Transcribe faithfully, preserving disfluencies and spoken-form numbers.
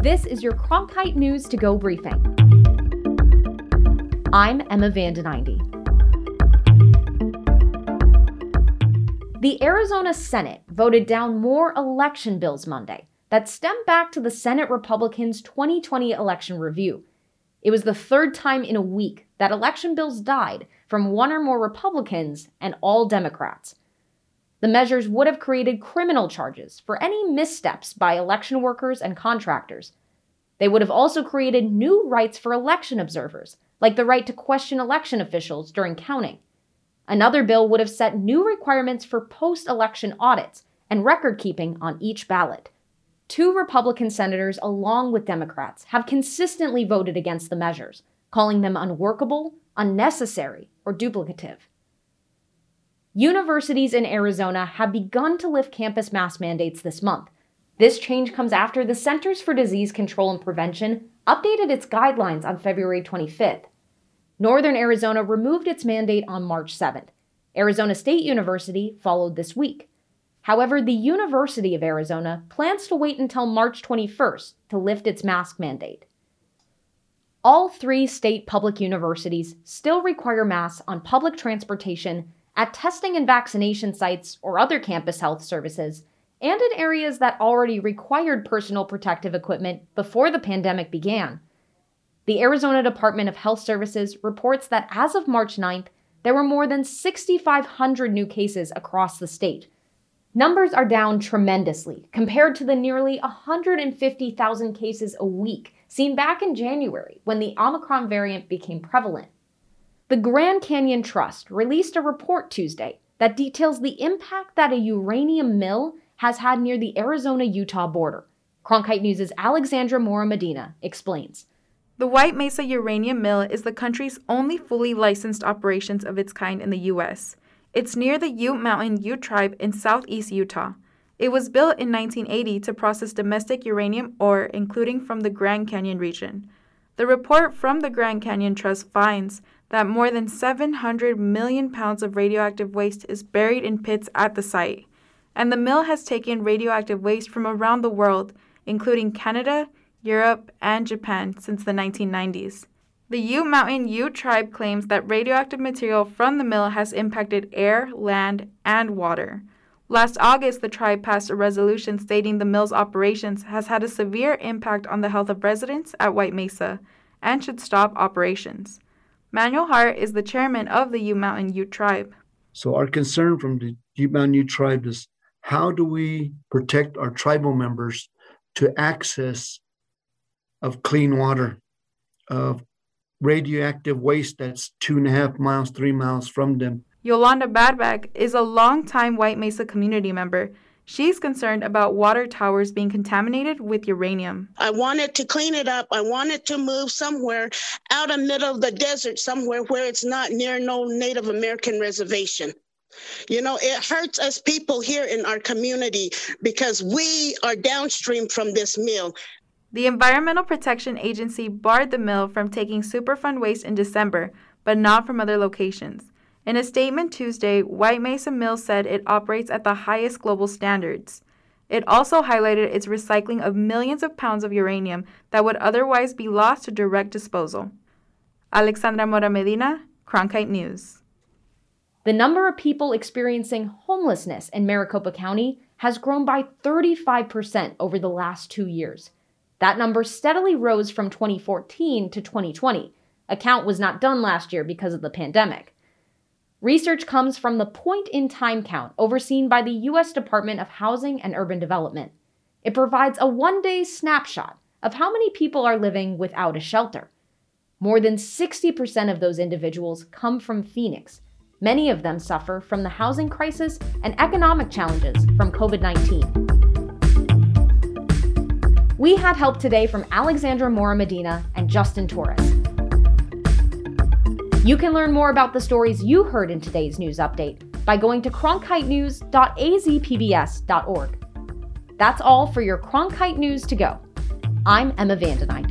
This is your Cronkite News to Go briefing. I'm Emma Vandeninde. The Arizona Senate voted down more election bills Monday that stem back to the Senate Republicans' twenty twenty election review. It was the third time in a week that election bills died from one or more Republicans and all Democrats. The measures would have created criminal charges for any missteps by election workers and contractors. They would have also created new rights for election observers, like the right to question election officials during counting. Another bill would have set new requirements for post-election audits and record-keeping on each ballot. Two Republican senators, along with Democrats, have consistently voted against the measures, calling them unworkable, unnecessary, or duplicative. Universities in Arizona have begun to lift campus mask mandates this month. This change comes after the Centers for Disease Control and Prevention updated its guidelines on February twenty-fifth. Northern Arizona removed its mandate on March seventh. Arizona State University followed this week. However, the University of Arizona plans to wait until March twenty-first to lift its mask mandate. All three state public universities still require masks on public transportation, at testing and vaccination sites or other campus health services, and in areas that already required personal protective equipment before the pandemic began. The Arizona Department of Health Services reports that as of March ninth, there were more than six thousand five hundred new cases across the state. Numbers are down tremendously compared to the nearly one hundred fifty thousand cases a week seen back in January when the Omicron variant became prevalent. The Grand Canyon Trust released a report Tuesday that details the impact that a uranium mill has had near the Arizona-Utah border. Cronkite News' Alexandra Mora-Medina explains. The White Mesa Uranium Mill is the country's only fully licensed operations of its kind in the U S. It's near the Ute Mountain Ute Tribe in southeast Utah. It was built in nineteen eighty to process domestic uranium ore, including from the Grand Canyon region. The report from the Grand Canyon Trust finds that more than seven hundred million pounds of radioactive waste is buried in pits at the site, and the mill has taken radioactive waste from around the world, including Canada, Europe, and Japan since the nineteen nineties. The Ute Mountain Ute Tribe claims that radioactive material from the mill has impacted air, land, and water. Last August, the tribe passed a resolution stating the mill's operations has had a severe impact on the health of residents at White Mesa and should stop operations. Manuel Hart is the chairman of the Ute Mountain Ute Tribe. So our concern from the Ute Mountain Ute Tribe is how do we protect our tribal members to access of clean water, of radioactive waste that's two and a half miles, three miles from them. Yolanda Badback is a longtime White Mesa community member. She's concerned about water towers being contaminated with uranium. I wanted to clean it up. I wanted to move somewhere out in the middle of the desert, somewhere where it's not near no Native American reservation. You know, it hurts us people here in our community because we are downstream from this mill. The Environmental Protection Agency barred the mill from taking Superfund waste in December, but not from other locations. In a statement Tuesday, White Mesa Mill said it operates at the highest global standards. It also highlighted its recycling of millions of pounds of uranium that would otherwise be lost to direct disposal. Alexandra Mora-Medina, Cronkite News. The number of people experiencing homelessness in Maricopa County has grown by thirty-five percent over the last two years. That number steadily rose from twenty fourteen to twenty twenty. A count was not done last year because of the pandemic. Research comes from the point-in-time count overseen by the U S Department of Housing and Urban Development. It provides a one-day snapshot of how many people are living without a shelter. More than sixty percent of those individuals come from Phoenix. Many of them suffer from the housing crisis and economic challenges from covid nineteen. We had help today from Alexandra Mora-Medina and Justin Torres. You can learn more about the stories you heard in today's news update by going to cronkite news dot a z p b s dot org. That's all for your Cronkite News to Go. I'm Emma Vandeninde.